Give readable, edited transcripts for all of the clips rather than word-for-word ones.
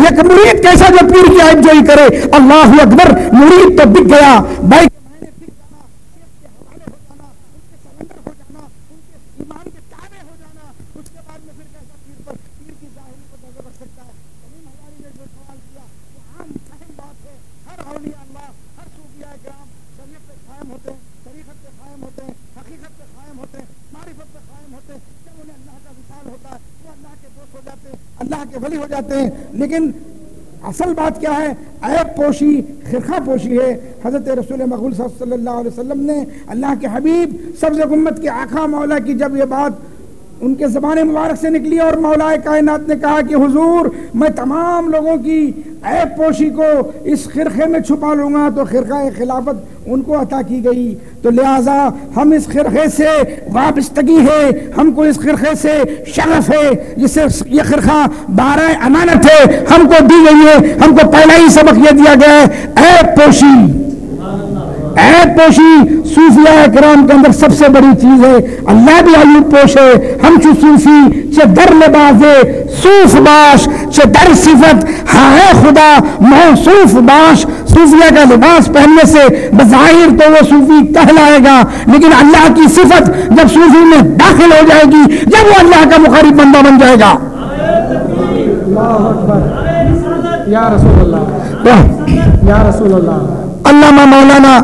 ایک مرید کیسا جو پیر کی عیب جوئی کرے، اللہ اکبر، مرید تو بک گیا، بھائی اللہ کے ولی ہو جاتے ہیں. لیکن اصل بات کیا ہے؟ عیب پوشی، خرقہ پوشی ہے. حضرت رسول مقبول صلی اللہ علیہ وسلم نے، اللہ کے حبیب سبز امت کے آقا مولا کی جب یہ بات ان کے زبان مبارک سے نکلی اور مولا کائنات نے کہا کہ حضور میں تمام لوگوں کی عیب پوشی کو اس خرقے میں چھپا لوں گا، تو خرقہ خلافت ان کو عطا کی گئی. تو لہٰذا ہم اس خرقے سے وابستگی ہے، ہم کو اس خرقے سے شغف ہے، جسے یہ خرقہ بارہ امانت ہے، ہم کو دی گئی ہے. ہم کو پہلا ہی سبق یہ دیا گیا ہے، عیب پوشی. عیب پوشی صوفیاء کرام کے اندر سب سے بڑی چیز ہے. اللہ بھی عیب پوش ہے. ہم چو صوفی چے در لبازے صوف باش، چے در صفت ہائے خدا موصوف باش. صوفیہ کا لباس پہننے سے بظاہر تو وہ صوفی کہلائے گا، لیکن اللہ کی صفت جب صوفی میں داخل ہو جائے گی، جب وہ اللہ کا مخالف بندہ بن جائے گا. اللہ اکبر، یا رسول اللہ، یا رسول اللہ. علامہ مولانا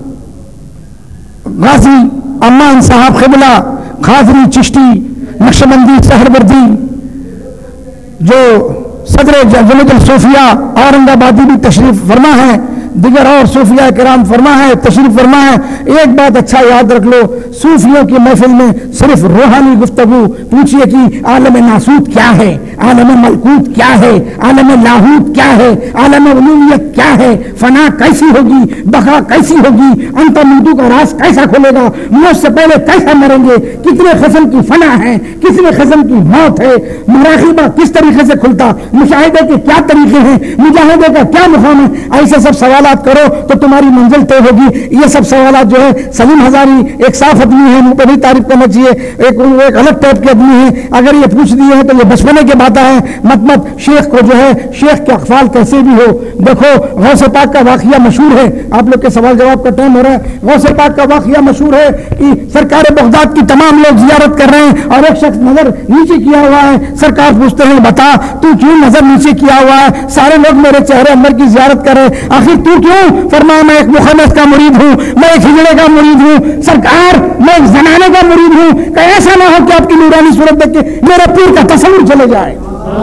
غازی امان صاحب قبلہ خاضری چشتی نقشبندی سہروردی، جو صدر جمعیت الصوفیہ اورنگ آبادی بھی تشریف فرما ہے، دیگر اور صوفیاء کرام فرما ہے، تشریف فرما ہے. ایک بات اچھا یاد رکھ لو، صوفیوں کی محفل میں صرف روحانی گفتگو. پوچھئے کہ عالم ناسوت کیا ہے، عالم ملکوت کیا ہے، عالم لاہوت کیا ہے، عالم علومیت کیا ہے، فنا کیسی ہوگی، بقا کیسی ہوگی، انت مردو کا راز کیسا کھلے گا، موت سے پہلے کیسا مریں گے، کتنے قسم کی فنا ہے، کتنے قسم کی موت ہے، مراقبہ کس طریقے سے کھلتا، مشاہدے کے کیا طریقے ہیں، مجاہدے کا کیا مقام ہے. ایسے سب سوالات کرو تو تمہاری منزل طے ہوگی. یہ سب سوالات جو ہے، سلیم ہزاری ایک صاف آدمی ہے، منہ پہ بھی تعریف کرنا چاہیے، ایک الگ ٹائپ کے آدمی ہے. اگر یہ پوچھ دیے ہیں تو یہ بچپنے کی باتیں ہیں. مت شیخ کو جو ہے، شیخ کے اقوال کیسے بھی ہو. دیکھو غوث پاک کا واقعہ مشہور ہے، آپ لوگ کے سوال جواب کا ٹائم ہو رہا ہے. غوث پاک کا واقعہ مشہور ہے کہ سرکار بغداد کی تمام لوگ زیارت کر رہے ہیں اور ایک شخص نظر نیچے کیا ہوا ہے. سرکار پوچھتے ہیں بتا تو کیوں نظر نیچے کیا ہوا ہے؟ سارے لوگ میرے چہرے اندر کی زیارت کر رہے ہیں، آخر تو کیوں؟ فرمایا میں ایک مخنث کا مرید ہوں، میں ایک ہجڑے کا مرید ہوں. سرکار میں ایک زنانے کا مرید ہوں، کہ ایسا نہ ہو کہ آپ کی نورانی صورت دیکھ کے میرا پیر کا تصور چلے جائے.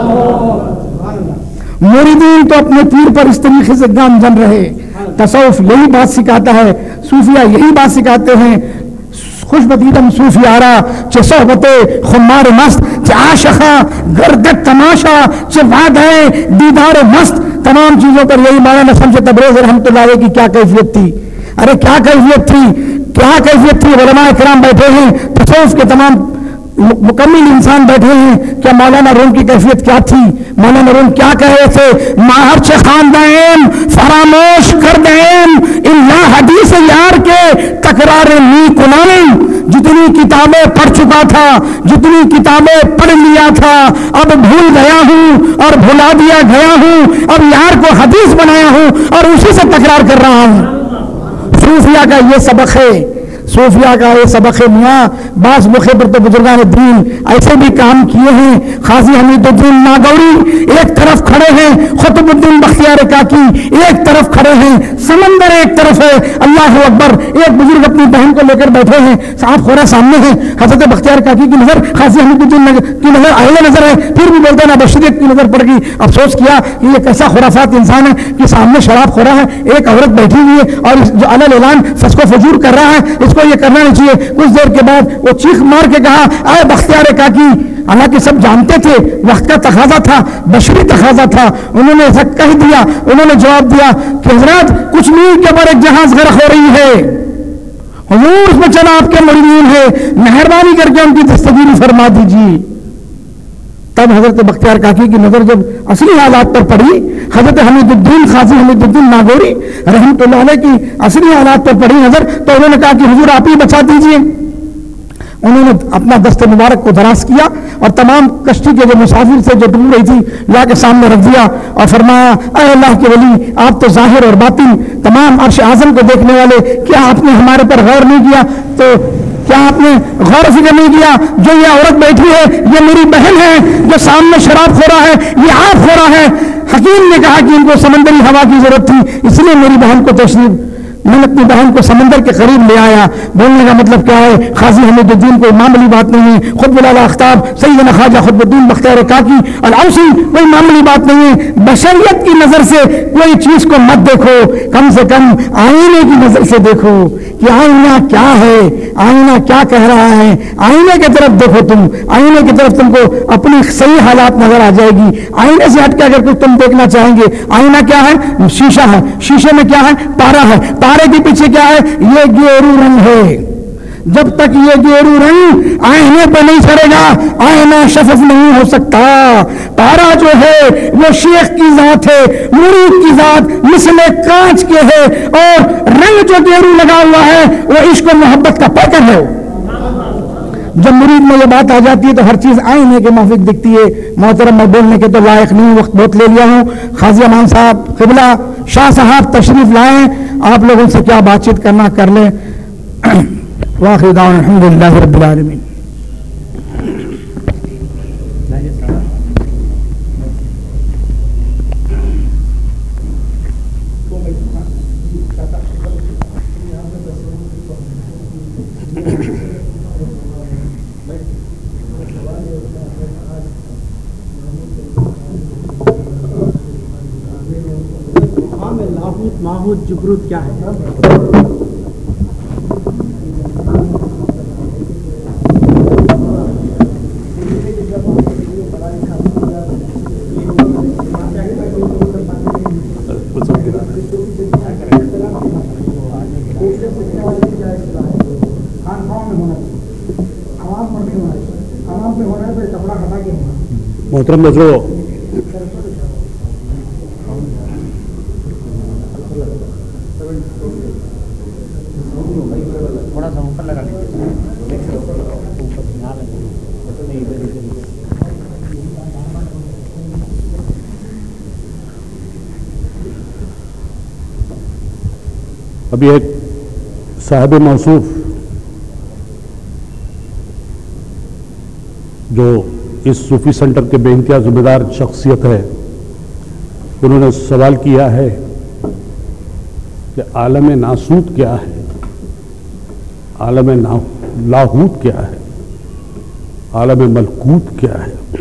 مریدین تو اپنے پیر پر اس طریقے سے گام جن رہے. تصوف یہی بات سکھاتا ہے، صوفیہ یہی بات سکھاتے ہیں. خوش بدیدم صوفی آرا چه صحبت خمار مست، چه عاشقہ گردت تماشا، چه وعدہ دیدار مست. تمام چیزوں پر یہی مولانا شمس تبریز رحمۃ اللہ علیہ کی کیا کیفیت تھی. ارے کیا کیفیت تھی، کیا کیفیت تھی. علماء کرام بیٹھے ہیں، تصوف کے تمام مکمل انسان بیٹھے ہیں. کیا مولانا روم کی کیفیت کیا تھی؟ مولانا روم کیا کہہ رہے تھے؟ ماہر چھ خاندین فراموش کر دین اللہ حدیث یار کے تکرار نی کنان. جتنی کتابیں پڑھ چکا تھا، جتنی کتابیں پڑھ لیا تھا، اب بھول گیا ہوں اور بھلا دیا گیا ہوں. اب یار کو حدیث بنایا ہوں اور اسی سے تکرار کر رہا ہوں. صوفیہ کا یہ سبق ہے، صوفیہ کا یہ سبق ہے. میاں بعض موقع پر تو بزرگان دین ایسے بھی کام کیے ہیں. قاضی حمید الدین ناگوری ایک طرف کھڑے ہیں، قطب الدین بختیار کاکی ایک طرف کھڑے ہیں، سمندر ایک طرف ہے. اللہ اکبر. ایک بزرگ اپنی بہن کو لے کر بیٹھے ہیں، صاحب خورا سامنے ہے. حضرت بختیار کاکی کی نظر قاضی حمید الدین کی نظر اہل نظر ہے، پھر بھی بولتے ہیں بشریت کی نظر پڑ گئی. افسوس کیا کہ یہ کیسا خرافات انسان ہے کہ سامنے شراب خورا ہے، ایک عورت بیٹھی ہوئی ہے اور جو علل اعلان فسق و فجور کر رہا ہے، اس کو یہ کرنا نہیں چاہیے. کچھ دیر کے بعد وہ چیخ مار کے کہا اے بختیار کاکی. حالانکہ سب جانتے تھے وقت کا تقاضا تھا، بشری تقاضا تھا. انہوں نے ایسا کہہ دیا، انہوں نے جواب دیا کہ حضرات کچھ میل کے اوپر ایک جہاز غرق ہو رہی ہے، حضور اس میں چلا آپ کے مریدین ہے، مہربانی کر کے ان کی دستگیری فرما دیجیے. تب حضرت بختیار کاکی کی نظر جب اصلی حالات پر پڑی، حضرت حمید الدین قاضی حمید الدین ناگوری رحمۃ اللہ علیہ کی اصلی حالات پر پڑی نظر، تو انہوں نے کہا کہ حضور آپ ہی بچا دیجیے. انہوں نے اپنا دست مبارک کو دراز کیا اور تمام کشتی کے جو مسافر سے جو ڈوب رہی تھی لا کے سامنے رکھ دیا اور فرمایا اے اللہ کے ولی، آپ تو ظاہر اور باطن تمام عرش اعظم کو دیکھنے والے، کیا آپ نے ہمارے پر غور نہیں کیا؟ تو کیا آپ نے غور و فکر نہیں کیا جو یہ عورت بیٹھی ہے یہ میری بہن ہے، جو سامنے شراب خورا ہے یہ آپ خورا ہے؟ حکیم نے کہا کہ ان کو سمندری ہوا کی ضرورت تھی، اس لیے میری بہن کو تشریف، میں نے اپنی بہن کو سمندر کے قریب لے آیا۔ بولنے کا مطلب کیا ہے؟ قاضی حمید الدین کوئی معمولی بات نہیں ہے، خطب الاختاب سیدنا خواجہ قطب الدین بختیار کاکی الاوسی کوئی معمولی بات نہیں ہے۔ بشریت کی نظر سے کوئی چیز کو مت دیکھو، کم سے کم آئینے کی نظر سے دیکھو کہ آئینہ کیا ہے، آئینہ کیا کہہ رہا ہے۔ آئینے کی طرف دیکھو، تم آئینے کی طرف تم کو اپنی صحیح حالات نظر آ جائے گی۔ آئینے سے ہٹ کے اگر کچھ تم دیکھنا چاہیں گے، آئینہ کیا ہے؟ شیشہ ہے، شیشے میں کیا ہے؟ پارا ہے، پارے کے پیچھے کیا ہے؟ یہ گیرو رنگ ہے۔ جب تک یہ گیرو رنگ آئینے پہ نہیں چڑھے گا آئینہ شفاف نہیں ہو سکتا۔ پارا جو ہے وہ شیخ کی ذات ہے، مرید کی ذات مثل کانچ کے ہے، اور رنگ جو گیرو لگا ہوا ہے وہ عشق و محبت کا پیکر ہے۔ جب مرید میں یہ بات آ جاتی ہے تو ہر چیز آئینے کے موافق دکھتی ہے۔ محترم میں بولنے کے تو لائق نہیں، وقت بہت لے لیا ہوں۔ قاضی امان صاحب قبلہ شاہ صاحب تشریف لائیں، آپ لوگوں سے کیا بات چیت کرنا کر لیں۔ واخر دعوانا الحمدللہ رب العالمین۔ ماہوت جبروت کیا ہے؟ محترم نظروں، ابھی ایک صاحب موصوف جو اس صوفی سینٹر کے بے انتہا ذمہ دار شخصیت ہے، انہوں نے سوال کیا ہے کہ عالم ناسوت کیا ہے، عالم لاہوت کیا ہے، عالم ملکوت کیا ہے؟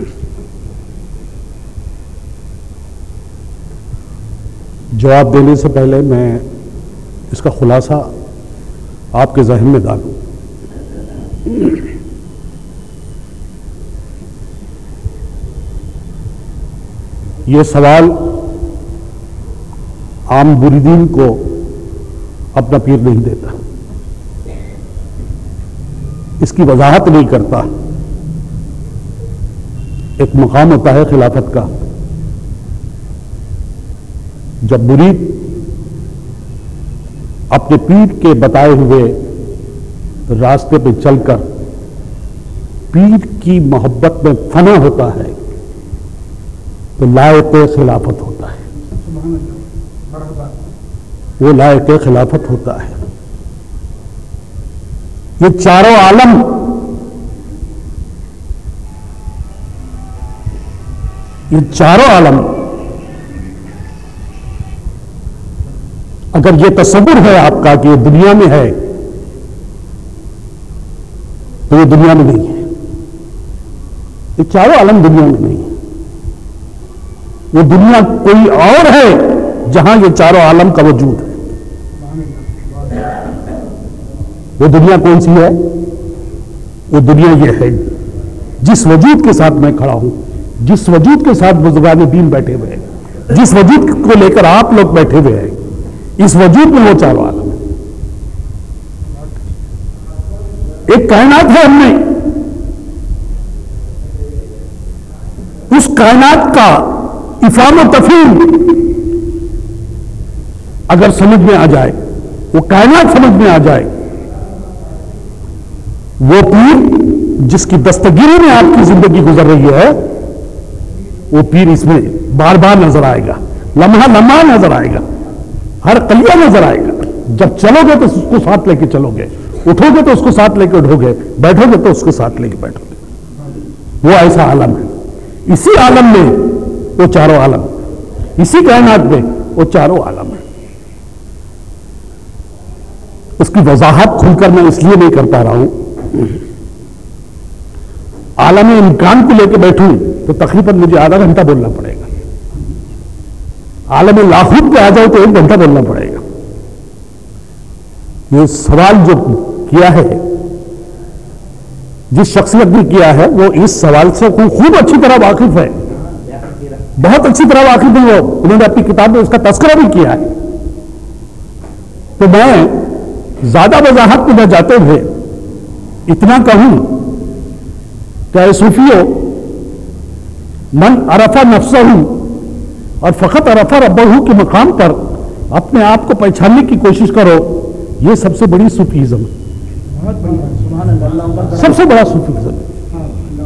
جواب دینے سے پہلے میں اس کا خلاصہ آپ کے ذہن میں ڈالوں۔ یہ سوال عام مریدین کو اپنا پیر نہیں دیتا، اس کی وضاحت نہیں کرتا۔ ایک مقام ہوتا ہے خلافت کا، جب مرید اپنے پیر کے بتائے ہوئے راستے پہ چل کر پیر کی محبت میں فنا ہوتا ہے تو لائق خلافت ہوتا ہے، وہ لائق خلافت ہوتا ہے۔ یہ چاروں عالم اگر یہ تصور ہے آپ کا کہ یہ دنیا میں ہے تو یہ دنیا میں نہیں ہے، یہ چاروں عالم دنیا میں نہیں ہے، وہ دنیا کوئی اور ہے جہاں یہ چاروں عالم کا وجود ہے۔ وہ دنیا کون سی ہے؟ وہ دنیا یہ ہے جس وجود کے ساتھ میں کھڑا ہوں، جس وجود کے ساتھ بزرگان دین بیٹھے ہوئے ہیں، جس وجود کو لے کر آپ لوگ بیٹھے ہوئے ہیں، اس وجود میں وہ چاروں عالم ہے۔ ایک کائنات ہے ہم میں، اس کائنات کا افہام و تفہیم اگر سمجھ میں آ جائے، وہ کائنات سمجھ میں آ جائے وہ پیر جس کی دستگیری میں آپ کی زندگی گزر رہی ہے، وہ پیر اس میں بار بار نظر آئے گا، لمحہ لمحہ نظر آئے گا، ہر قلیہ نظر آئے گا۔ جب چلو گے تو اس کو ساتھ لے کے چلو گے، اٹھو گے تو اس کو ساتھ لے کے اٹھو گے، بیٹھو گے تو اس کو ساتھ لے کے بیٹھو گے۔ وہ ایسا عالم ہے، اسی عالم میں وہ چاروں عالم، اسی کائنات میں وہ چاروں عالم ہے۔ اس کی وضاحت کھل کر میں اس لیے نہیں کر پا رہا ہوں، عالم امکان کو لے کے بیٹھوں تو تقریباً مجھے آدھا گھنٹہ بولنا پڑے گا، عالم لاہوت پہ آ جاؤ تو 1 گھنٹہ بولنا پڑے گا۔ یہ سوال جو کیا ہے، جس شخصیت نے کیا ہے، وہ اس سوال سے خوب اچھی طرح واقف ہے، بہت اچھی طرح واقف ہے، وہ انہوں نے اپنی کتاب میں اس کا تذکرہ بھی کیا ہے۔ تو میں زیادہ وضاحت میں نہ جاتے ہوئے اتنا کہوں کہ اے صوفیو، من عرف نفسہ اور فقط عرف ربہ کے مقام پر اپنے آپ کو پہچاننے کی کوشش کرو، یہ سب سے بڑی صوفیزم ہے، سب سے بڑا صوفیزم ہے۔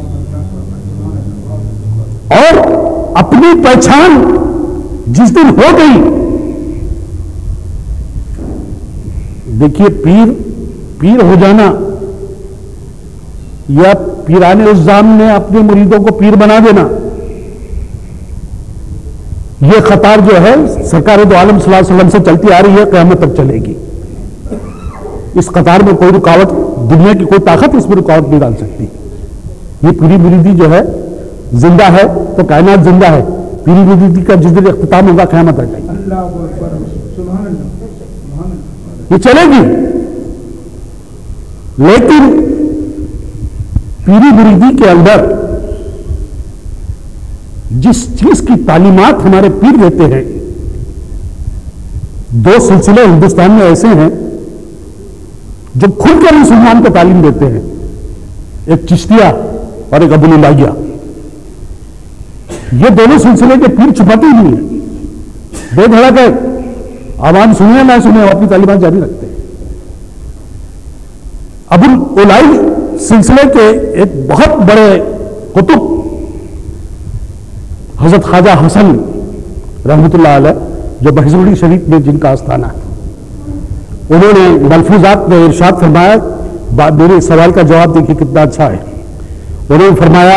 اور اپنی پہچان جس دن ہو گئی، دیکھیے پیر ہو جانا یا پیران الزام نے اپنے مریدوں کو پیر بنا دینا، یہ قطار جو ہے سرکار دو عالم صلی اللہ علیہ وسلم سے چلتی آ رہی ہے، قیامت تک چلے گی۔ اس قطار میں کوئی رکاوٹ، دنیا کی کوئی طاقت اس میں رکاوٹ نہیں ڈال سکتی۔ یہ پیری مریدی جو ہے زندہ ہے تو کائنات زندہ ہے، پیری مریدی کا جس دن اختتام ہوگا قیامت آ جائے گی، یہ چلے گی۔ لیکن پیری مریدی کے اندر جس چیز کی تعلیمات ہمارے پیر دیتے ہیں، 2 سلسلے ہندوستان میں ایسے ہیں جو کھل کر مسلمان کو تعلیم دیتے ہیں، ایک چشتیہ اور ایک ابو العالیہ۔ یہ دونوں سلسلے کے پیر چھپاتے ہی نہیں ہیں، بے دھڑک ہے، عوام سنیں نہ سنیں، اپنی تعلیمات جاری رکھتے ہیں۔ ابو العالی سلسلے کے ایک بہت بڑے قطب حضرت خواجہ حسن رحمۃ اللہ علیہ، جو بہزوری شریف میں جن کا آستانہ ہے، انہوں نے ملفوظات میں ارشاد فرمایا، میرے سوال کا جواب دیکھیے کتنا اچھا ہے۔ انہوں نے فرمایا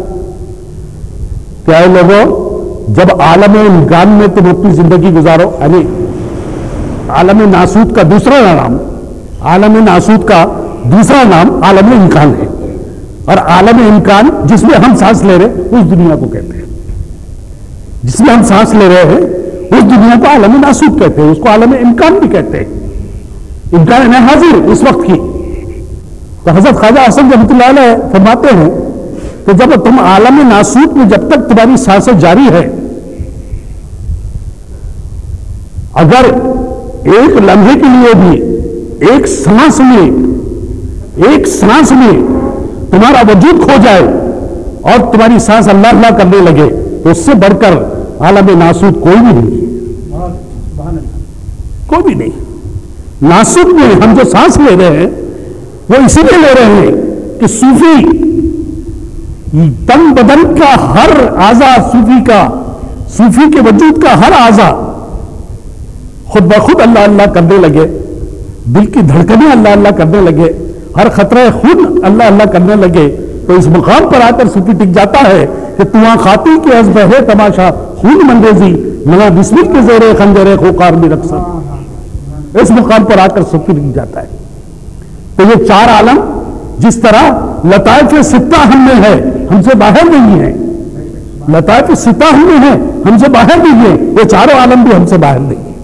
کہ اے لوگوں، جب عالم امکان میں تم اپنی زندگی گزارو، یعنی عالم ناسوت کا دوسرا نام، عالم ناسوت کا دوسرا نام عالم امکان ہے، اور عالم امکان جس میں ہم سانس لے رہے اس دنیا کو کہتے ہیں، جس میں ہم سانس لے رہے ہیں اس دنیا کو عالم ناسوت کہتے ہیں، اس کو عالم امکان بھی کہتے ہیں، امکان ہے حاضر اس وقت کی۔ تو حضرت خواجہ حسن رحمۃ اللہ علیہ فرماتے ہیں کہ جب تم عالم ناسوت میں، جب تک تمہاری سانسیں جاری ہے، اگر ایک لمحے کے لیے بھی ایک سانس میں تمہارا وجود کھو جائے اور تمہاری سانس اللہ اللہ کرنے لگے، تو اس سے بڑھ کر عالم ناسوت کوئی بھی نہیں، کوئی بھی نہیں۔ ناسوت میں ہم جو سانس لے رہے ہیں وہ اسی لیے لے رہے ہیں کہ صوفی تن بدن کا ہر اعضا، صوفی کے وجود کا ہر اعضا خود بخود اللہ اللہ کرنے لگے، دل کی دھڑکنیں اللہ اللہ کرنے لگے، ہر خطرہ خون اللہ اللہ کرنے لگے، تو اس مقام پر آ کر صوفی ٹک جاتا ہے کہ تواں خاطی کے عزب ہے تماشا خون منریزی، منا بسمل کے زیر خنجر خوکار میں رقص، اس مقام پر آ کر صوفی ٹک جاتا ہے۔ تو یہ 4 عالم جس طرح لطائف ستہ ہم میں ہے، ہم سے باہر نہیں ہے، لطائف ستہ ہم میں ہے، ہم سے باہر نہیں ہے، یہ 4 عالم بھی ہم سے باہر نہیں ہے،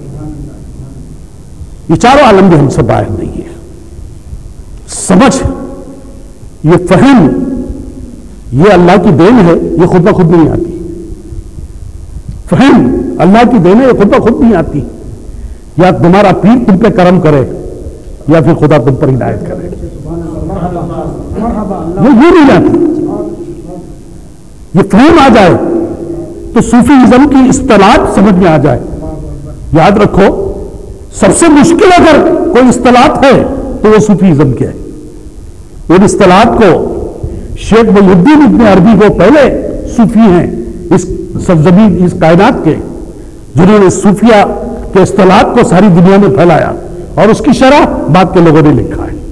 یہ 4 عالم بھی ہم سے باہر نہیں ہے۔ سمجھ، یہ فہم، یہ اللہ کی دین ہے، یہ خود بخود نہیں آتی۔ فہم اللہ کی دین ہے، یہ خود بخود نہیں آتی، یا تمہارا پیر تم پہ کرم کرے یا پھر خدا تم پر ہدایت کرے، یہ نہیں آتی۔ یہ فہم آ جائے تو صوفیزم کی اصطلاحات سمجھ میں آ جائے۔ یاد رکھو، سب سے مشکل اگر کوئی اصطلاحات ہے تو وہ صوفیزم کیا ہے، ان اصطلاحات کو شیخ محی الدین ابن عربی کو پہلے صوفی ہیں اس سرزمین اس کائنات کے، جنہوں نے صوفیہ کے اصطلاحات کو ساری دنیا میں پھیلایا، اور اس کی شرح بعد کے لوگوں نے لکھا ہے۔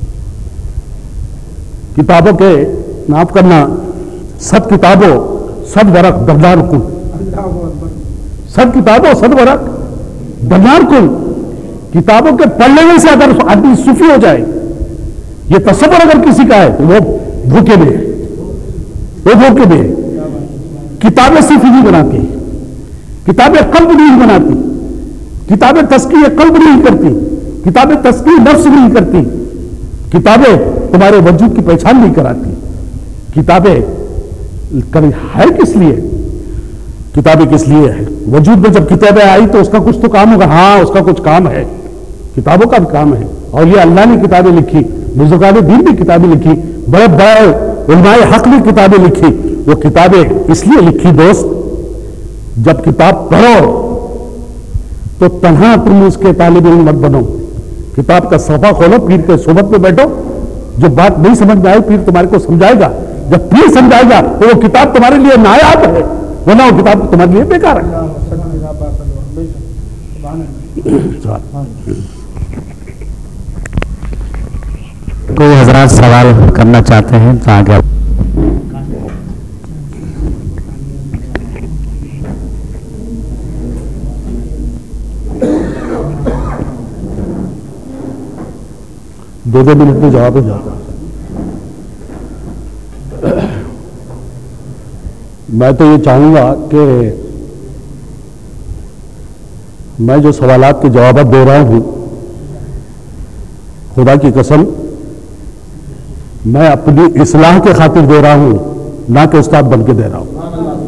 کتابوں کے معاف کرنا، 100 کتابوں 100 ورق درنار کن، 100 کتابوں 100 ورق درنار کن۔ کتابوں کے پڑھنے سے اگر آدمی صوفی ہو جائے، یہ تصور اگر کسی کا ہے تو وہ دھوکے میں ہے، وہ دھوکے میں ہے۔ کتابیں صوفی نہیں بناتی، کتابیں قلب نہیں بناتی، کتابیں تزکیہ قلب نہیں کرتی، کتابیں تزکیہ نفس نہیں کرتی، کتابیں تمہارے وجود کی پہچان نہیں کراتی۔ کتابیں ہے کس لیے؟ کتابیں کس لیے ہے؟ وجود میں جب کتابیں آئی تو اس کا کچھ تو کام ہوگا، ہاں اس کا کچھ کام ہے، کتابوں کا بھی کام ہے۔ اور یہ اللہ نے کتابیں لکھی، بزرگان دین بھی کتابیں لکھی، بڑے بڑے علماء حق نے کتابیں لکھی۔ وہ کتابیں اس لیے لکھی دوست، جب کتاب پڑھو تو تنہا تم اس کے طالب علم مت بنو، کتاب کا صفحہ کھولو، پیر کے صحبت میں بیٹھو، جو بات نہیں سمجھ میں آئے پیر تمہارے کو سمجھائے گا، جب پیر سمجھائے گا تو وہ کتاب تمہارے لیے نایاب ہے، ورنہ وہ کتاب تمہارے لیے بیکار ہے۔ کوئی حضرات سوال کرنا چاہتے ہیں تو آگے۔ دو منٹ میں جواب ہو جاتا۔ میں تو یہ چاہوں گا کہ میں جو سوالات کے جوابات دے رہا ہوں، خدا کی قسم میں اپنی اصلاح کے خاطر دے رہا ہوں، نہ کہ استاد بن کے دے رہا ہوں۔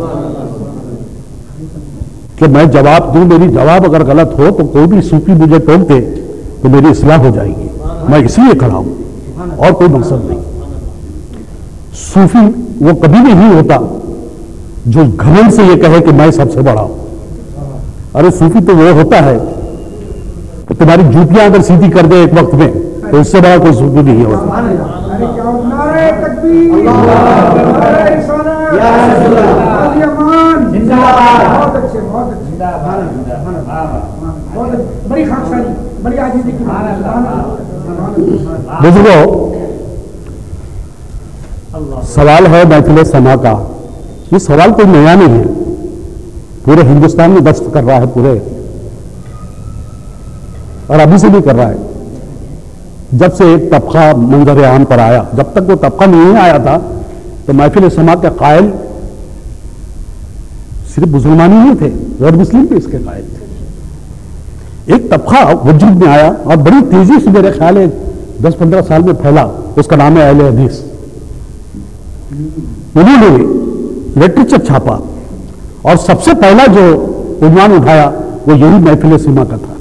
کہ میں جواب دوں، میری جواب اگر غلط ہو تو کوئی بھی صوفی مجھے ٹوک دے تو میری اصلاح ہو جائے گی، میں اس لیے کھڑا ہوں اور کوئی مقصد نہیں۔ صوفی وہ کبھی نہیں ہوتا جو گھمنڈ سے یہ کہے کہ میں سب سے بڑا ہوں۔ ارے صوفی تو وہ ہوتا ہے کہ تمہاری جوتیاں اگر سیدھی کر دے ایک وقت میں تو اس سے بڑا کوئی صوفی نہیں ہوتا۔ بزرگوں، سوال ہے محفل سما کا، یہ سوال کوئی نیا نہیں ہے، پورے ہندوستان میں دست کر رہا ہے پورے، اور ابھی سے بھی کر رہا ہے۔ جب سے ایک طبقہ منظر عام پر آیا، جب تک وہ طبقہ نہیں آیا تھا تو محفل سما کے قائل صرف مسلمان ہی نہیں تھے، غیر مسلم بھی اس کے قائل تھے۔ ایک طبقہ وجود میں آیا اور بڑی تیزی سے میرے خیال ہے 10-15 سال میں پھیلا، اس کا نام ہے اہل حدیث۔ انہوں نے لٹریچر چھاپا اور سب سے پہلا جو عنوان اٹھایا وہ یہی محفل سما کا تھا۔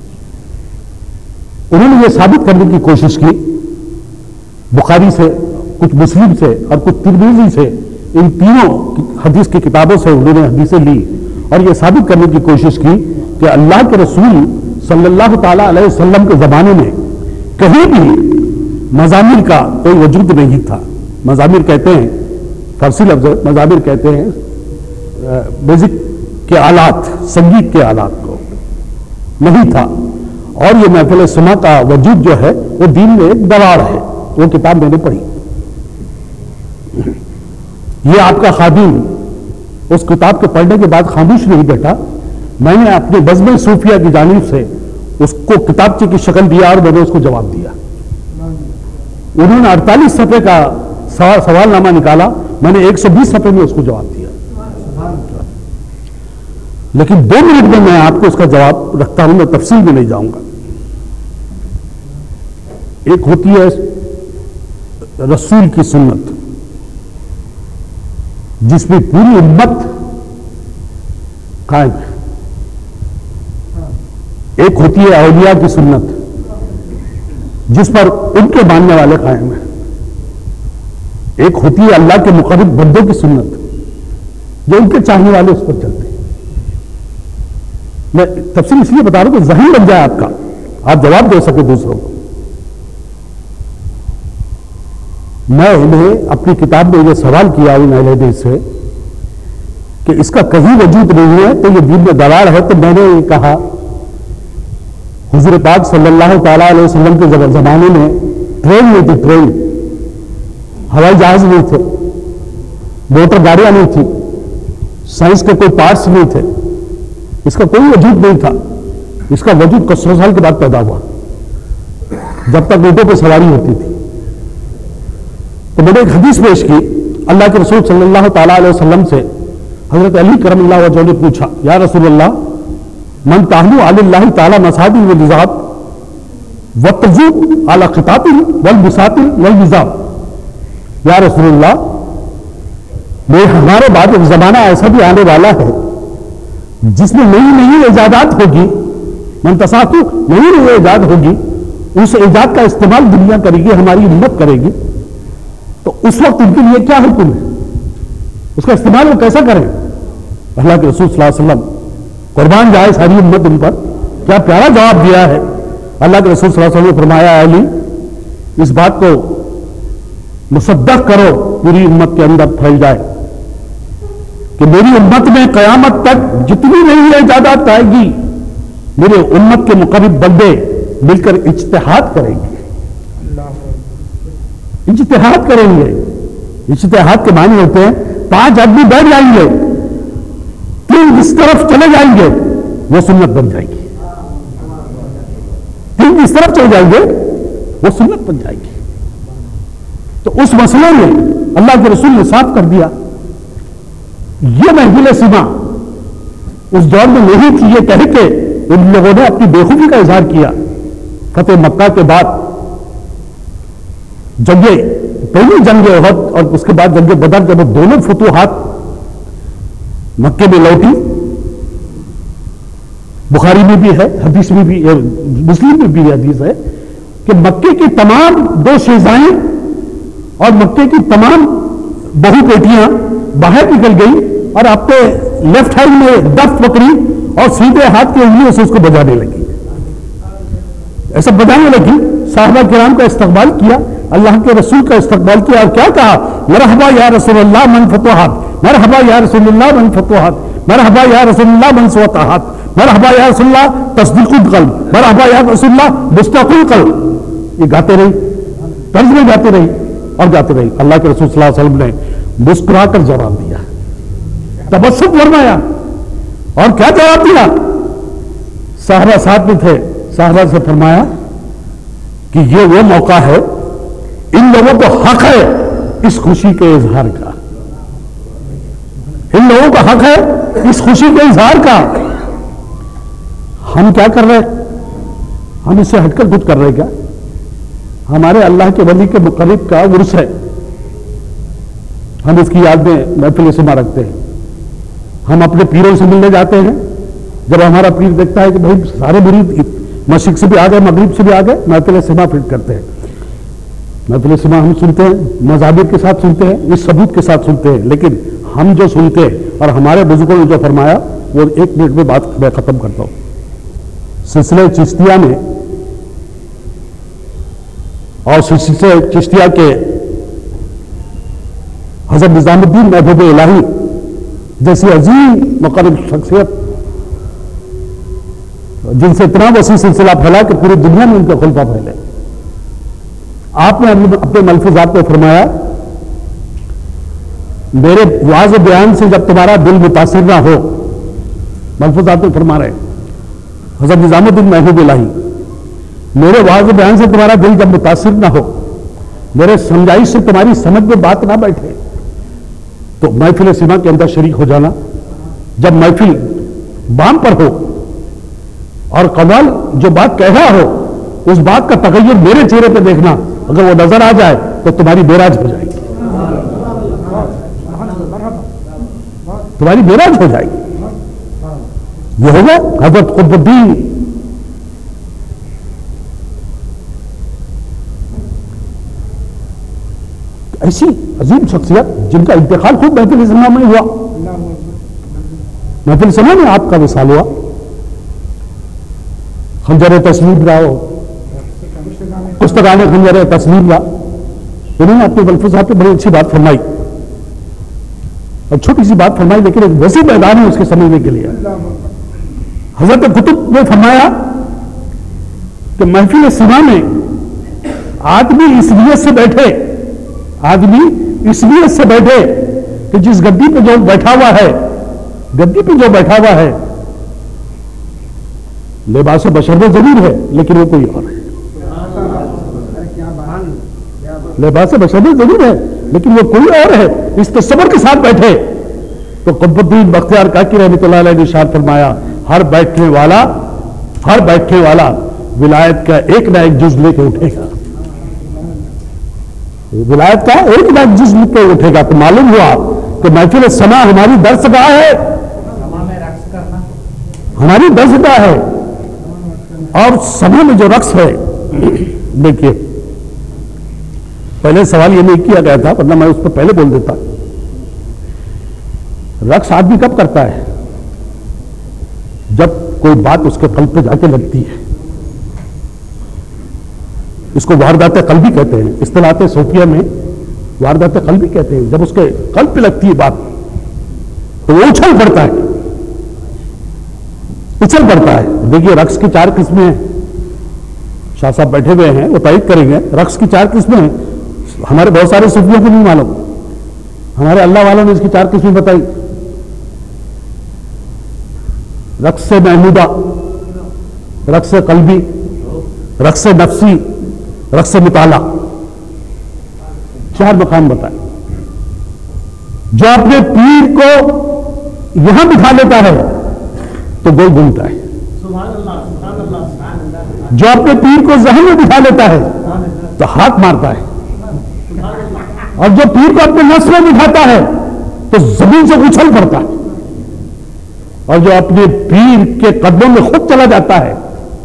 انہوں نے یہ ثابت کرنے کی کوشش کی، بخاری سے، کچھ مسلم سے اور کچھ ترمذی سے، ان تینوں حدیث کی کتابوں سے انہوں نے حدیثیں لی اور یہ ثابت کرنے کی کوشش کی کہ اللہ کے رسول صلی اللہ تعالی علیہ وسلم کے زمانے میں کہیں بھی مزامیر کا کوئی وجود نہیں تھا۔ مزامیر کہتے ہیں، فارسی لفظ مزامیر کہتے ہیں میوزک کے آلات، سنگیت کے آلات کو، نہیں تھا۔ اور یہ محفل سما کا وجود جو ہے وہ دین میں ایک دراڑ ہے، وہ کتاب میں نے پڑھی۔ یہ آپ کا خادم اس کتاب کے پڑھنے کے بعد خاموش نہیں بیٹھا، میں نے اپنے بزم صوفیہ کی جانب سے اس کو کتابچے کی شکل دیا اور میں نے اس کو جواب دیا۔ انہوں نے 48 صفحے کا سوال نامہ نکالا، میں نے 120 صفحے میں اس کو جواب دیا۔ لیکن 2 منٹ میں میں آپ کو اس کا جواب رکھتا ہوں، میں تفصیل میں نہیں جاؤں گا۔ ایک ہوتی ہے رسول کی سنت جس میں پوری امت قائم ہے، ایک ہوتی ہے اولیاء کی سنت جس پر ان کے ماننے والے قائم ہیں، ایک ہوتی ہے اللہ کے مقرب بندوں کی سنت جو ان کے چاہنے والے اس پر چلتے ہیں۔ میں تفصیل اس لیے بتا رہا ہوں کہ ذہن بن جائے آپ کا، آپ جواب دے سکے دوسروں کو۔ میں انہیں اپنی کتاب میں یہ سوال کیا ان اہل حدیث سے کہ اس کا کہیں وجود نہیں ہے تو یہ دین میں گوار ہے، تو میں نے یہ کہا حضور پاک صلی اللہ تعالیٰ علیہ وسلم کے زمانے میں ٹرین نہیں تھی، ٹرین، ہوائی جہاز نہیں تھے، موٹر گاڑیاں نہیں تھی، سائنس کے کوئی پارٹس نہیں تھے، اس کا کوئی وجود نہیں تھا. اس کا وجود 100 سال کے بعد پیدا ہوا جب تک اونٹوں پہ سواری ہوتی تھی. تو میں نے ایک حدیث پیش کی، اللہ کے رسول صلی اللہ تعالیٰ علیہ وسلم سے حضرت علی کرم اللہ وجہہ نے پوچھا، یا رسول اللہ من تحلو علی اللہ تعالیٰ مساجد والنظام وتجو علی خطاط والبساط والنظام. یا رسول اللہ ہمارے بعد ایک زمانہ ایسا بھی آنے والا ہے جس میں نئی نئی ایجادات ہوگی، منتصاف نئی نئی ایجاد ہوگی، اس ایجاد کا استعمال دنیا کرے گی، ہماری امت کرے گی. تو اس وقت ان کے لیے کیا حکم ہے، اس کا استعمال وہ کیسا کریں؟ اللہ کے رسول صلی اللہ علیہ وسلم قربان جائے ساری امت ان پر، کیا پیارا جواب دیا ہے. اللہ کے رسول صلی اللہ علیہ وسلم نے فرمایا، علی اس بات کو مصدق کرو پوری امت کے اندر پھیل جائے کہ میری امت میں قیامت تک جتنی نئی ایجادات آئے گی میرے امت کے مقرب بندے مل کر اجتہاد کریں گے. اجتہاد کریں گے. اجتہاد کے معنی ہوتے ہیں 5 آدمی بیٹھ جائیں گے، 3 اس طرف چلے جائیں گے، وہ سنت بن جائے گی. 3 اس طرف چلے جائیں گے، وہ سنت بن جائے گی. تو اس مسئلے میں اللہ کے رسول نے صاف کر دیا. یہ محفل سما اس دور میں نہیں تھی، یہ کہہ کے ان لوگوں نے اپنی بےخوفی کا اظہار کیا. فتح مکہ کے بعد جنگیں، پہلی جنگ احد اور اس کے بعد جنگ بدر، جب وہ دونوں فتوحات مکے میں لوٹی، بخاری میں بھی ہے حدیث میں بھی، مسلم میں بھی حدیث ہے کہ مکے کی تمام 2 شہزائیں اور مکے کی تمام بہو بیٹیاں باہر نکل گئی اور اپنے لیفٹ ہینڈ میں دف پکڑی اور سیدھے ہاتھ کی انگلیوں سے اس کو بجانے لگی. ایسا بجانے لگی، صحابہ کرام کا استقبال کیا، اللہ کے رسول کا استقبال کیا اور کیا کہا، مرحبا یا رسول اللہ من فتوحات، مرحبا یا رسول اللہ من فتوحات، مرحبا یا رسول اللہ من سوطحات، مرحبا یا رسول اللہ تصدیق القلب، مرحبا یا رسول اللہ مستق القلب. یہ گاتے رہی، طرز میں گاتے رہی اور گاتے رہی. اللہ کے رسول صلی اللہ علیہ وسلم نے مسکرا کر جواب دیا، تبسم فرمایا اور کیا جواب دیا؟ صحابہ ساتھ میں تھے، صحابہ سے فرمایا کہ یہ وہ موقع ہے، ان لوگوں کو حق ہے اس خوشی کے اظہار کا، ان لوگوں کا حق ہے اس خوشی کے اظہار کا. ہم کیا کر رہے؟ ہم اس سے ہٹ کر کچھ کر رہے کیا؟ ہمارے اللہ کے ولی کے مقرب کا عرس ہے، ہم اس کی یاد میں محفل سما رکھتے ہیں. ہم اپنے پیروں سے ملنے جاتے ہیں، جب ہمارا پیر دیکھتا ہے کہ بھائی سارے مرید مشرق سے بھی آ گئے، مغرب سے بھی آ گئے، محفل سما فٹ کرتے ہیں. محفل سما ہم سنتے ہیں، مذاہب کے ساتھ سنتے ہیں، اس ثبوت کے ساتھ سنتے ہیں، لیکن ہم جو سنتے ہیں اور ہمارے بزرگوں نے جو فرمایا وہ 1 منٹ میں بات میں ختم کرتا ہوں. سلسلہ چشتیہ میں اور سلسلہ چشتیہ کے حضرت نظام الدین محبوب الہی جیسی عظیم مقرب شخصیت، جن سے اتنا وسیع سلسلہ پھیلا کہ پوری دنیا میں ان کا خلفہ پھیلے. آپ نے اپنے ملفوظات میں فرمایا، میرے واضح بیان سے جب تمہارا دل متاثر نہ ہو، ملفوظات میں فرما رہے حضرت نظام الدین محبوب الہی، میرے واضح بیان سے تمہارا دل جب متاثر نہ ہو، میرے سمجھائش سے تمہاری سمجھ میں بات نہ بیٹھے، تو محفل سما کے اندر شریک ہو جانا. جب محفل بام پر ہو اور قوال جو بات کہہ رہا ہو، اس بات کا تغیر میرے چہرے پہ دیکھنا، اگر وہ نظر آ جائے تو تمہاری بیراج ہو جائے گی، تمہاری بیراج ہو جائے گی. یہ ہوگا حضرت قطب الدین ایسی عظیم شخصیت جن کا انتقال خود محفل سما میں ہوا. محفل سما میں آپ کا وصال ہوا. خنجر تسلیم رہا ہو، کشتگان خنجر تسلیم رہا، उन्होंने अपने बल्फसाहब पे बड़ी अच्छी बात फरमाई और छोटी सी बात फरमाई, लेकिन एक वैसे मैदान है उसके समझने के लिए। हजरत कुतुब ने फरमाया कि महफिल सिमा में आदमी इस नियत से बैठे कि जिस गद्दी पे जो बैठा हुआ है लिबास बशर में जरूर है, लेकिन वो कोई और है। लिबास बशर में जरूर है, लेकिन वो कोई और है। इस तसव्वुर के साथ बैठे तो क़ुतबुद्दीन बख्तियार काकी रहमतुल्लाह अलैह ने इरशाद फरमाया, हर बैठने वाला विलायत का एक ना एक जुज़ लेके उठेगा। विलायत का एक ना एक जुज़ लेके उठेगा। तो मालूम हुआ कि महफिल समा हमारी दर्सगाह है, हमारी दर्सगाह है। और समय में जो रक्स है, देखिए पहले सवाल ये नहीं किया गया था, वरना मैं उस पर पहले बोल देता। रक्स आदमी कब करता है? जब कोई बात उसके कल्ब पे जाके लगती है। इसको वारदात कल्बी कहते हैं, इस्तिलाह सूफिया में वारदात कल्बी कहते हैं। जब उसके कल्ब पे लगती है बात तो वो उछल पड़ता है। देखिए रक्स की 4 किस्में हैं। शाह साहब बैठे हुए हैं, वो तारीफ करेंगे। रक्स की 4 किस्में हैं, हमारे बहुत सारे सूफियों को नहीं मालूम, हमारे अल्लाह वालों ने इसकी 4 किस्में बताई। रक्स महमूदा, रक्स कल्बी, रक्स नफ्सी, रक्स मुताला, 4 मकाम बताए। जो अपने पीर को यहां बिठा लेता है तो गोल घूमता है, जो अपने पीर को ज़हन में बिठा लेता है तो हाथ मारता है, और जो पीर को अपने नफ्स में बिठाता है तो जमीन से उछल पड़ता है, और जो अपने पीर के कदमों में खुद चला जाता है।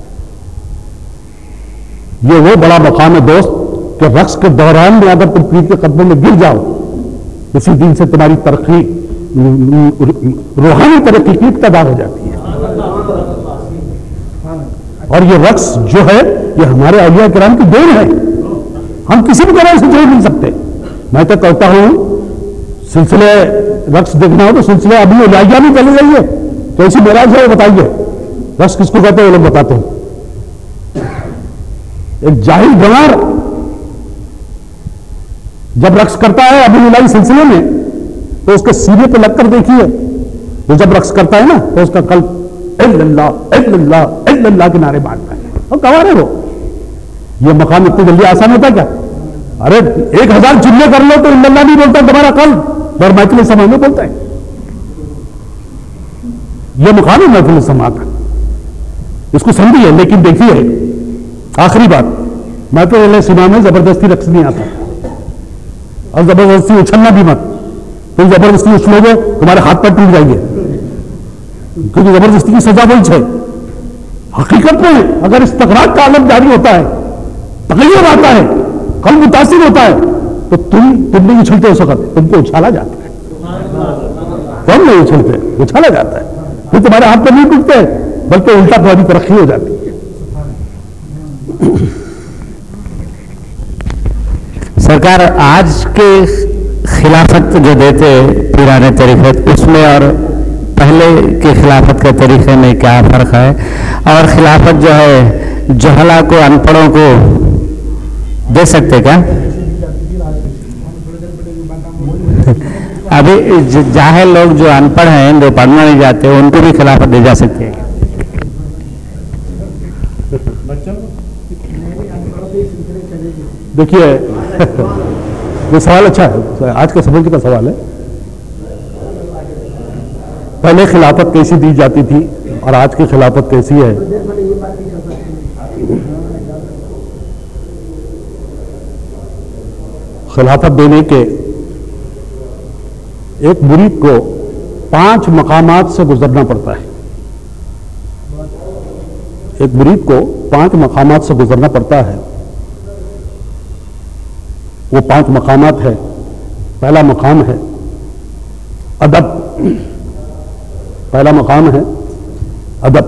ये वो बड़ा मकाम है दोस्त कि रक्स के दौरान में अगर तुम पीर के कदमों में गिर जाओ, इसी दिन से तुम्हारी तरक्की, रूहानी तरक्की की इब्तिदा हो जाती है। और ये रक्स जो है ये हमारे औलिया किराम की देन है, हम किसी भी तरह से जोड़ नहीं सकते। मैं तो कहता हूं सिलसिले रक्स देखना हो तो सिलसिले अभी उलाइया में चले जाइए, कैसी मेराज है बताइए। रक्स किसको कहते हैं वो लोग बताते हैं। एक जाहिल गंवार जब रक्स करता है अभी उलाई सिलसिले में तो उसके सीने पे लगकर देखिए, वो जब रक्स करता है ना तो उसका कल्ब अल्लाह के नारे मारता है। और गंवार है वो। ये मकाम इतनी जल्दी आसान होता क्या? अरे 1000 चिल्ले कर लो तो अल्लाह नहीं बोलता तुम्हारा कल्ब, और महफिल समा में बोलता है। ये मकाम है महफिल समा का, इसको समझिए। लेकिन देखिए आखिरी बात, महफिल समा में जबरदस्ती रक्स नहीं आता, और जबरदस्ती उछलना भी मत। तुम जबरदस्ती उछलोगे तुम्हारे हाथ पर टूट जाएंगे, क्योंकि जबरदस्ती की सजा वही है। हकीकत में अगर इस्तगराक का आलम जारी होता है, तगय्युर आता है, कल्ब मुतासिर होता है, तो तुम नहीं उछलते उस वक्त, तुमको उछाला जाता है। तुम नहीं उछलते, उछाला जाता है। फिर तुम्हारे हाथ पर नहीं टूटते, बल्कि उल्टा तुम्हारी तरक्की हो जाती है। सरकार आज के खिलाफत जो देते पुराने तरीके उसमें और पहले के खिलाफत के तरीके में क्या फर्क है? और खिलाफत जो है जहला को, अनपढ़ों को दे सकते क्या? अभी जाहिल लोग जो अनपढ़ हैं, जो पढ़ना नहीं जाते, उनको भी खिलाफत दी जा सकती है? देखिए ये सवाल अच्छा है, आज के समझ का सवाल है। पहले खिलाफत कैसी दी जाती थी और आज की खिलाफत कैसी है? खिलाफत देने के एक मुरीद को 5 मकामात से गुजरना पड़ता है। एक मुरीद को 5 मकामात से गुजरना पड़ता है। वो 5 मकामात है। पहला मकाम है अदब, पहला मकाम है अदब।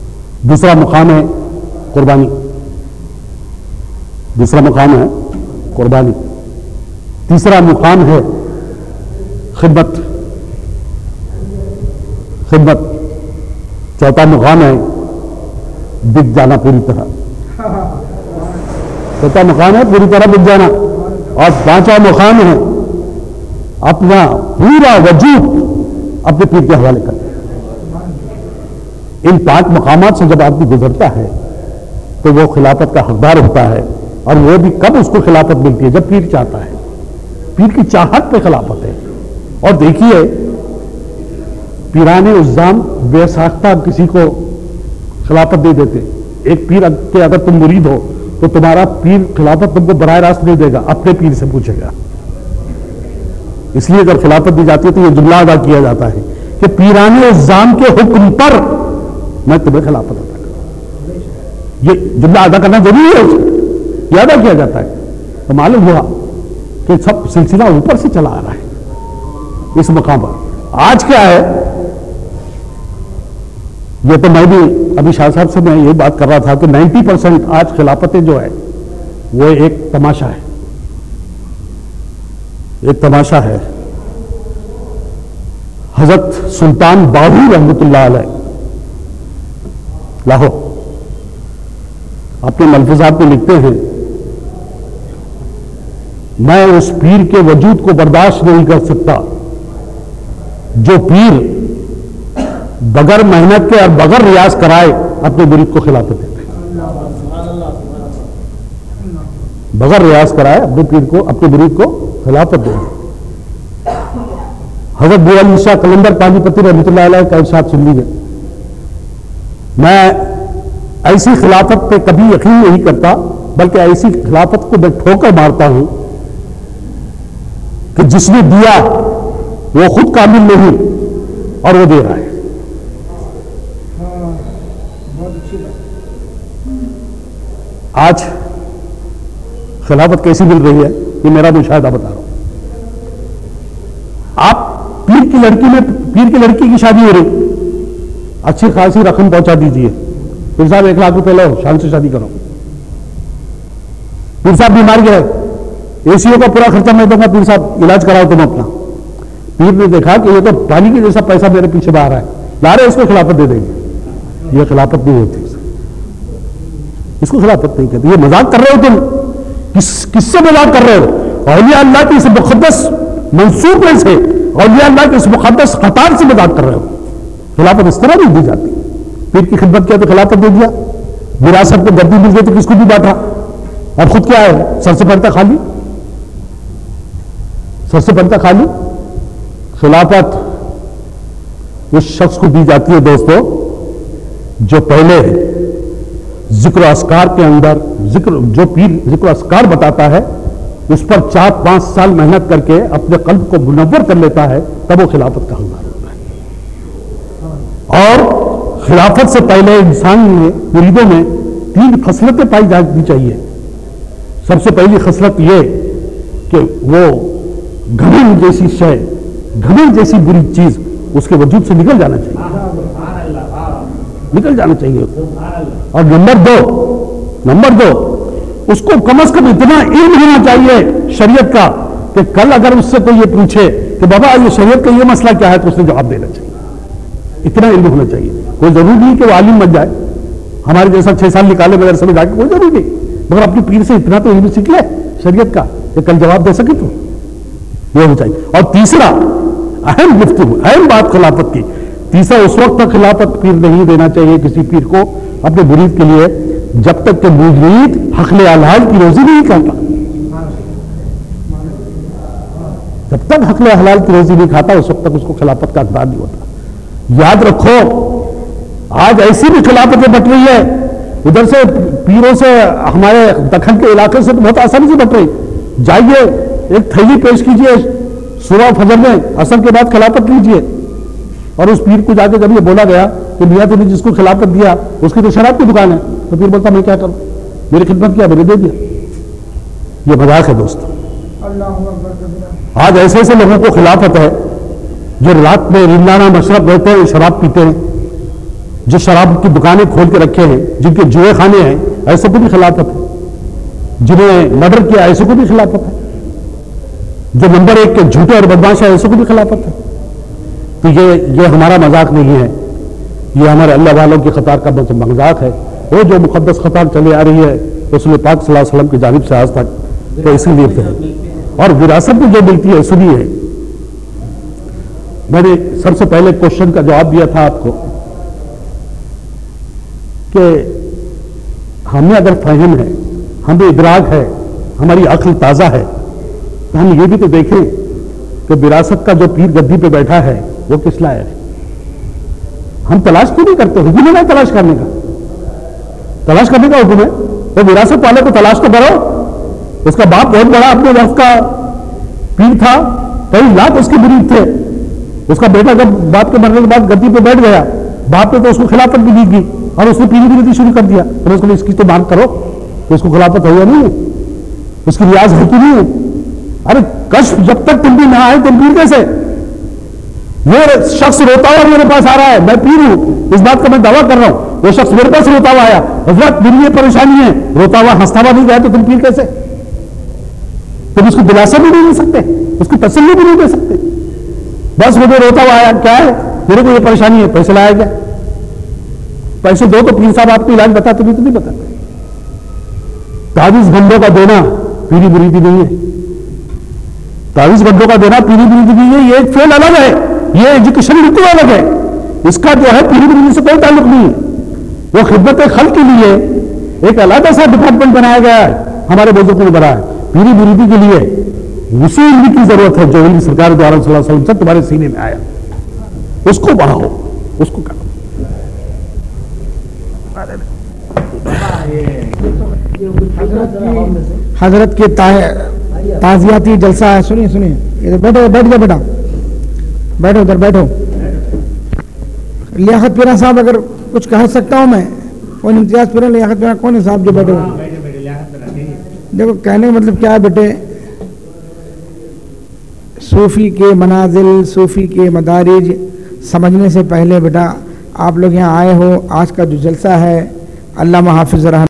दूसरा मकाम है कुर्बानी, दूसरा मकाम है قربانی. تیسرا مقام ہے خدمت. چوتھا مقام ہے بک جانا پوری طرح. چوتھا مقام ہے پوری طرح بک جانا. اور پانچواں مقام ہے اپنا پورا وجود اپنے پیر کے حوالے کرنا. ان 5 مقامات سے جب آدمی گزرتا ہے تو وہ خلافت کا حقدار ہوتا ہے. اور وہ بھی کب اس کو خلافت ملتی ہے؟ جب پیر چاہتا ہے. پیر کی چاہت پہ خلافت ہے. اور دیکھیے پیران الزام بے ساختہ کسی کو خلافت دے دیتے. ایک پیر کے اگر تم مرید ہو تو تمہارا پیر خلافت تم کو براہ راست نہیں دے گا، اپنے پیر سے پوچھے گا. اس لیے اگر خلافت دی جاتی ہے تو یہ جملہ ادا کیا جاتا ہے کہ پیران الزام کے حکم پر میں تمہیں خلافت ادا کروں. یہ جملہ ادا کرنا ضروری ہے، یہ ادا کیا جاتا ہے. تو معلوم ہوا کہ سب سلسلہ اوپر سے چلا آ رہا ہے اس مقام پر. آج کیا ہے؟ یہ تو میں بھی ابھی شاہ صاحب سے میں یہ بات کر رہا تھا کہ 90% آج خلافتیں جو ہے وہ ایک تماشا ہے. ایک تماشا ہے. حضرت سلطان باہو رحمۃ اللہ علیہ لاہور اپنے ملفوظات میں لکھتے ہیں، میں اس پیر کے وجود کو برداشت نہیں کر سکتا جو پیر بغیر محنت کے اور بغیر ریاض کرائے اپنے مرید کو خلافت دیتے ہیں. بغیر ریاض کرائے اپنے پیر کو، اپنے مرید کو خلافت دیتے ہیں. حضرت بو علی شاہ قلندر پانی پتی رحمۃ اللہ علیہ کا ارشاد سن لیجیے، میں ایسی خلافت پہ کبھی یقین نہیں کرتا بلکہ ایسی خلافت کو میں ٹھوکر مارتا ہوں کہ جس نے دیا وہ خود کامل نہیں اور وہ دے رہا ہے. آج خلافت کیسی مل رہی ہے یہ میرا مشاہدہ بتا رہا ہوں. آپ پیر کی لڑکی کی شادی ہو رہی، اچھی خاصی رقم پہنچا دیجیے، پیر صاحب 1 لاکھ روپے لو، شان سے شادی کرو. پیر صاحب بیمار گئے، اے سی او کا پورا خرچہ میں دوں گا، پیر صاحب علاج کراؤ تم اپنا. پیر نے دیکھا کہ یہ تو پانی کے جیسا پیسہ میرے پیچھے باہر ہے، لا رہے اس کو خلافت دے دیں گے. یہ خلافت نہیں ہوتی، اس کو خلافت نہیں کہتے. یہ مذاق کر رہے ہو تم. کس سے مذاق کر رہے ہو؟ اولیاء اللہ کی اس مقدس منصوب میں سے، اولیاء اللہ کی اس مقدس قطار سے مذاق کر رہے ہو. خلافت اس طرح نہیں دی جاتی. پیر کی خدمت کیا تو خلافت دے دیا، وراثت کو گردی مل گئی تو کس کو بھی بیٹھا. اب خود کیا ہے؟ سر سے پڑتا خالی، سر سے پڑتا خالی. خلافت اس شخص کو دی جاتی ہے دوستو جو پہلے ذکر و اذکار کے اندر جو پیر ذکر و اذکار بتاتا ہے اس پر 4-5 سال محنت کر کے اپنے قلب کو منور کر لیتا ہے، تب وہ خلافت کا حقدار ہوتا ہے. اور خلافت سے پہلے انسان میں مریدوں میں 3 خصلتیں پائی جانی چاہیے. سب سے پہلی خصلت یہ کہ وہ گھمنڈ جیسی شے، گھمنڈ جیسی بری چیز اس کے وجود سے نکل جانا چاہیے، نکل جانا چاہیے. اور نمبر دو اس کو کم از کم اتنا علم ہونا چاہیے شریعت کا کہ کل اگر اس سے کوئی یہ پوچھے کہ بابا یہ شریعت کا یہ مسئلہ کیا ہے تو اس نے جواب دینا چاہیے. اتنا علم ہونا چاہیے. کوئی ضروری نہیں کہ وہ عالم بن جائے، ہمارے جیسا 6 سال نکالے مدرسے میں جا کے، کوئی ضروری نہیں، مگر اپنی پیر سے اتنا تو علم سیکھ لے شریعت کا کہ کل جواب دے سکے. تو یہ ہونا چاہیے. اور تیسرا اہم گفتگو، اہم بات خلافت کی، تیسرا اس وقت تک خلافت پیر نہیں دینا چاہیے کسی پیر کو اپنے مرید کے لیے جب تک کہ مرید حقل حلال کی روزی نہیں کھاتا. جب تک حقل حلال کی روزی نہیں کھاتا اس وقت تک اس کو خلافت کا حقدار نہیں ہوتا. یاد رکھو آج ایسی بھی خلافتیں بٹ رہی ہے، ادھر سے پیروں سے ہمارے دکن کے علاقے سے تو بہت آسانی سے بٹ رہی. جائیے ایک تھیلی پیش کیجئے صبح فجر میں، عصر کے بعد خلافت لیجئے. اور اس پیر کو جا کے جب یہ بولا گیا کہ میاں تم نے جس کو خلافت دیا اس کی تو شراب کی دکان ہے، تو پیر بولتا میں کیا کروں، میری خدمت کیا، میں نے دے دیا. یہ مذاق ہے دوست. آج ایسے ایسے لوگوں کو خلافت ہے جو رات میں رندانہ مشرب رہتے ہیں، شراب پیتے ہیں، جو شراب کی دکانیں کھول کے رکھے ہیں، جن کے جوئے خانے ہیں، ایسے کو بھی خلافت ہے. जिन्हें मर्डर किया ऐसे को भी खिलाफत है, जो नंबर 1 के झूठे और बदमाश है ऐसे को भी खिलाफत है। तो ये हमारा मजाक नहीं है, ये हमारे अल्लाह वालों की कतार का मजाक है। वो जो मुकद्दस कतार चली आ रही है रसूल पाक सल्लल्लाहु अलैहि वसल्लम की जानिब से आज तक, तो इसीलिए है। और विरासत में जो मिलती है सुनिए, मैंने सबसे पहले क्वेश्चन का जवाब दिया था आपको कि हमें अगर फहम है, हमें इदराक है, हमारी अक्ल ताज़ा है, तो हम ये भी तो देखें कि विरासत का जो पीर गद्दी पे बैठा है वो किस लायक है। हम तलाश क्यों नहीं करते? हुक्म है ना तलाश करने का, तलाश करने का हुक्म है। तो विरासत वाले को तलाश तो करो। उसका बाप बहुत बड़ा अपने वक्त का पीर था, कई लाख उसके मुरीद थे। उसका बेटा जब बाप के मरने के बाद गद्दी पे बैठ गया, बाप ने तो उसको खिलाफत भी दी गई और उसने पीरी भी शुरू कर दिया। तो उसको इसकी तो बात करो कि उसको खिलाफत है या नहीं है, उसकी रियाज है कि नहीं है। अरे कश्फ जब तक तुम भी ना आए तुम पीर कैसे? वो शख्स रोता हुआ मेरे पास आ रहा है, मैं पीर हूं, इस बात का मैं दावा कर रहा हूं। वो शख्स मेरे पास रोता हुआ आया, हज़रत मेरी ये परेशानी है, रोता हुआ हंसता हुआ नहीं गया, तो तुम पीर कैसे? तुम उसको दिलासा भी नहीं दे सकते, उसको तसल्ली भी नहीं दे सकते। बस मुझे रोता हुआ आया, क्या है मेरे को ये परेशानी है, पैसे लाया गया, पैसे दो तो पीर साहब आपको इलाज बताते नहीं तो नहीं बताते। तावीज़ बंदों का देना पीरी मुरीदी नहीं है, तावीज़ बंदों का देना पीरी मुरीदी नहीं है। ये एक फेल अलग है, ये एजुकेशन बिल्कुल अलग है। इसका जो है पीरी मुरीदी से कोई ताल्लुक नहीं है। वो खिदमत खल्क के लिए एक अलग सा डिपार्टमेंट बनाया गया है, हमारे बुजुर्गों ने बनाया। पीरी मुरीदी के लिए उसी इल्म की जरूरत है जो इल्म सरकार द्वारा सल्लल्लाहु अलैहि वसल्लम से तुम्हारे सीने में आया, उसको बढ़ाओ, उसको करो। हजरत के ताजियाती जलसा है, सुनिए सुनिए, इधर बैठो, बैठ जाओ बेटा, बैठो उधर बैठो। लियाकत पीरा साहब अगर कुछ कह सकता हूं मैं, कौन इम्तियाज पीरा लियाकत पीरा कौन है साहब जो बैठे? देखो कहने का मतलब क्या है बेटे, सूफी के मनाजिल, सूफी के मदारिज समझने से पहले बेटा आप लोग यहाँ आए हो। आज का जो जलसा है अल्लामा हाफिज़ रहमान